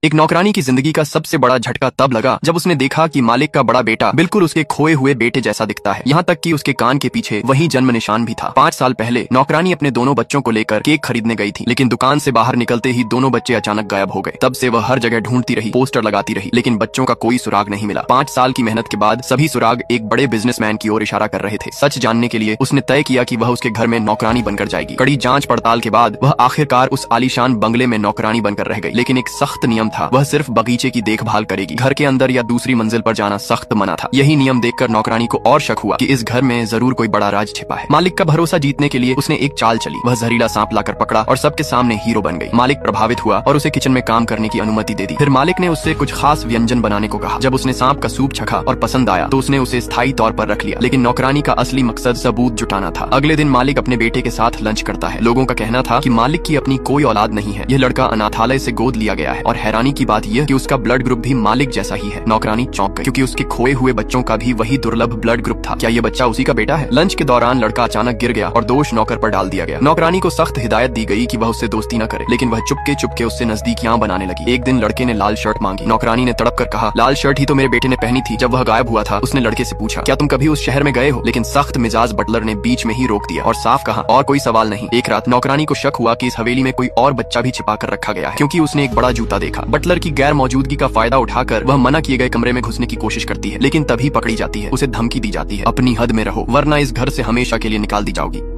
एक नौकरानी की जिंदगी का सबसे बड़ा झटका तब लगा जब उसने देखा कि मालिक का बड़ा बेटा बिल्कुल उसके खोए हुए बेटे जैसा दिखता है। यहाँ तक कि उसके कान के पीछे वही जन्म निशान भी था। 5 साल पहले नौकरानी अपने दोनों बच्चों को लेकर केक खरीदने गई थी, लेकिन दुकान से बाहर निकलते ही दोनों बच्चे अचानक गायब हो गए। तब से वह हर जगह ढूंढती रही, पोस्टर लगाती रही, लेकिन बच्चों का कोई सुराग नहीं मिला। 5 साल की मेहनत के बाद सभी सुराग एक बड़े बिजनेसमैन की ओर इशारा कर रहे थे। सच जानने के लिए उसने तय किया कि वह उसके घर में नौकरानी बनकर जाएगी। कड़ी जांच पड़ताल के बाद वह आखिरकार उस आलीशान बंगले में नौकरानी बनकर रह गई। लेकिन एक सख्त नियम था, वह सिर्फ बगीचे की देखभाल करेगी, घर के अंदर या दूसरी मंजिल पर जाना सख्त मना था। यही नियम देखकर नौकरानी को और शक हुआ कि इस घर में जरूर कोई बड़ा राज छिपा है। मालिक का भरोसा जीतने के लिए उसने एक चाल चली। वह जहरीला सांप लाकर पकड़ा और सबके सामने हीरो बन गई। मालिक प्रभावित हुआ और उसे किचन में काम करने की अनुमति दे दी। फिर मालिक ने उससे कुछ खास व्यंजन बनाने को कहा। जब उसने सांप का सूप चखा और पसंद आया तो उसने उसे स्थायी तौर पर रख लिया। लेकिन नौकरानी का असली मकसद सबूत जुटाना था। अगले दिन मालिक अपने बेटे के साथ लंच करता है। लोगों का कहना था कि मालिक की अपनी कोई औलाद नहीं है, यह लड़का अनाथालय से गोद लिया गया है। और हैरानी की बात यह कि उसका ब्लड ग्रुप भी मालिक जैसा ही है। नौकरानी चौंक गई, क्योंकि उसके खोए हुए बच्चों का भी वही दुर्लभ ब्लड ग्रुप था। क्या ये बच्चा उसी का बेटा है? लंच के दौरान लड़का अचानक गिर गया और दोष नौकर पर डाल दिया गया। नौकरानी को सख्त हिदायत दी गई कि वह उससे दोस्ती न करे, लेकिन वह चुपके चुपके उससे नजदीकियां बनाने लगी। एक दिन लड़के ने लाल शर्ट मांगी। नौकरानी ने तड़प कर कहा, लाल शर्ट ही तो मेरे बेटे ने पहनी थी जब वह गायब हुआ था। उसने लड़के से पूछा, क्या तुम कभी उस शहर में गए हो? लेकिन सख्त मिजाज बटलर ने बीच में ही रोक दिया और साफ कहा, और कोई सवाल नहीं। एक रात नौकरानी को शक हुआ कि इस हवेली में कोई और बच्चा भी छिपा कर रखा गया है, क्योंकि उसने एक बड़ा जूता देखा। बटलर की गैर मौजूदगी का फायदा उठाकर वह मना किए गए कमरे में घुसने की कोशिश करती है, लेकिन तभी पकड़ी जाती है। उसे धमकी दी जाती है, अपनी हद में रहो वरना इस घर से हमेशा के लिए निकाल दी जाओगी।